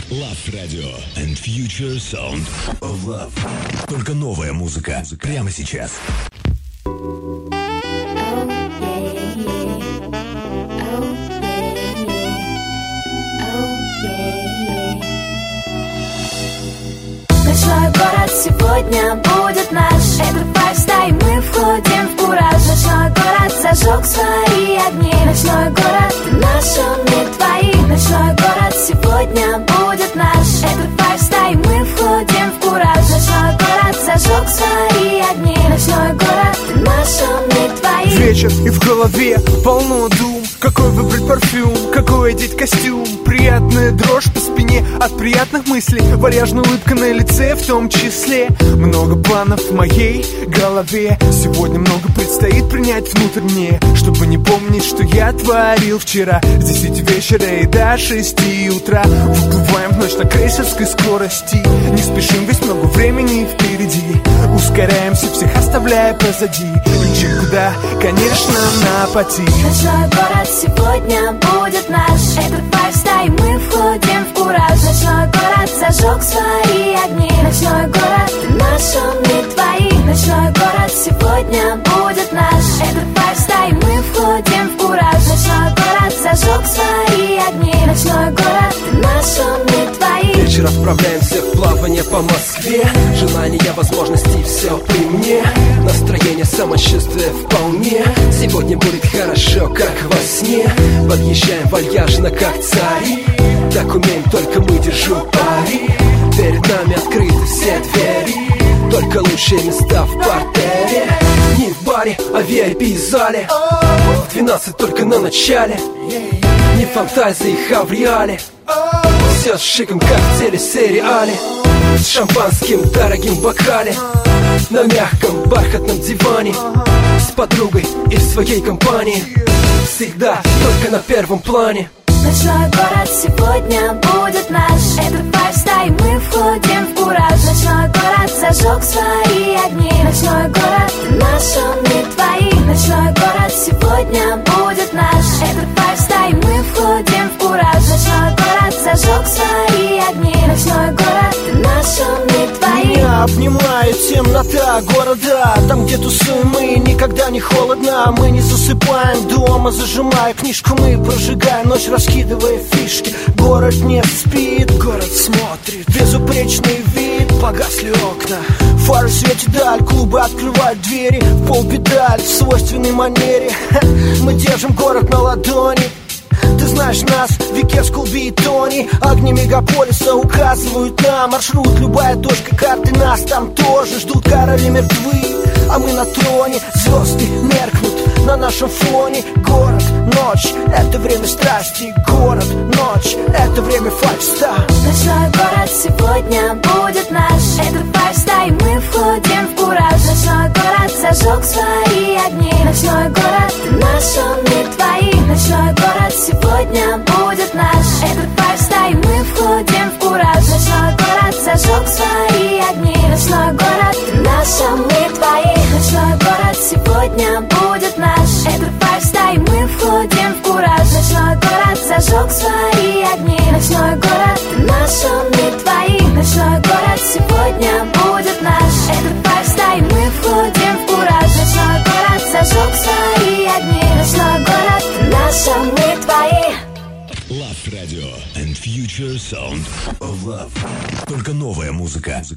Love Radio and Future Sound of Love. Только новая музыка прямо сейчас. Ночной город сегодня будет наш. Это файстайл, мы входим в кураж. Ночной город зажег свои огни. Ночной город, ты наш, он не твои. Ночной город сегодня будет наш. Это файстайл, мы входим в кураж. Ночной город зажег свои огни. Ночной город, ты наш, он не твои. Вечер и в голове полно дум. Какой выбрать парфюм, какой одеть костюм. Приятная дрожь по спине от приятных мыслей. Вальяжная улыбка на лице в том числе. Много планов в моей голове. Сегодня много предстоит принять внутрь мне, чтобы не помнить, что я творил вчера. С 10 вечера и до 6 утра выплываем в ночь на крейсерской скорости. Не спешим, ведь много времени впереди. Ускоряемся, всех оставляя позади. Летим куда? Конечно, на пути. Ночной город сегодня будет наш. Это файстайл, мы входим в кураж. Ночной город зажег свои огни. Ночной город, ты наш, он не твои. Ночной город сегодня будет наш. Это файстайл, мы входим в кураж. Ночной город зажег свои огни. Ночной город, ты наш, он не твои. Вечер отправляемся в плавание по Москве. Желания, возможностей, все при мне. Настроение, самочувствие вполне. Сегодня будет хорошо, как во сне. Подъезжаем вальяжно, как цари. Так умеем только мы, держу пари. Перед нами открыты все двери. Только лучшие места в партере. Не в баре, а в VIP-зале. В 12 только на начале. Не фантазии, а в реале. Все с шиком, как в телесериале. С шампанским в дорогим бокале. На мягком бархатном диване. С подругой и в своей компании. Всегда только на первом плане. Ночной город сегодня будет наш. Это файстайл, мы входим в кураж. Ночной город зажег свои огни. Ночной город, ты наш, он не твои. Ночной город сегодня будет наш. Это файстайл, мы входим в кураж. Ночной город зажег свои огни. Ночной город, ты наш, он не твои. Меня обнимает темнота города. Там, где тусуем мы, никогда не холодно. Мы не засыпаем дома, зажимая книжку. Мы прожигаем ночь, раскидывая фишки. Город не спит, город смотрит. Безупречный вид, погасли окна. Фары светят даль, клубы открывают двери. В полпедаль, в свойственной манере. Мы держим город на ладони. Ты знаешь нас, Викерс, Кулби и Тони. Огни мегаполиса указывают на маршрут. Любая точка карты нас там тоже ждут. Короли мертвы, а мы на троне. Звезды меркнут на нашем фоне. Город, ночь, это время страсти. Город, ночь, это время файфстайл. Ночной город сегодня будет наш. Это файфстайл, мы входим в кураж. Ночной город зажег свои огни. Ночной город, ты наш, он не твои. Ночной город сегодня будет наш. Это файфстайл, мы входим в кураж. Ночной город зажег свои огни. Ночной город, ты наш, он не твои. Ночной город сегодня будет наш. Это файфстайл, мы входим в кураж. Ночной город зажег свои огни. Ночной город, ты наш, он не твои. Ночной город сегодня будет наш. Это файфстайл, мы входим в кураж. Ночной город зажег свои огни. Ночной город, ты наш, он не твои. Love Radio and Future Sound of Love. Только новая музыка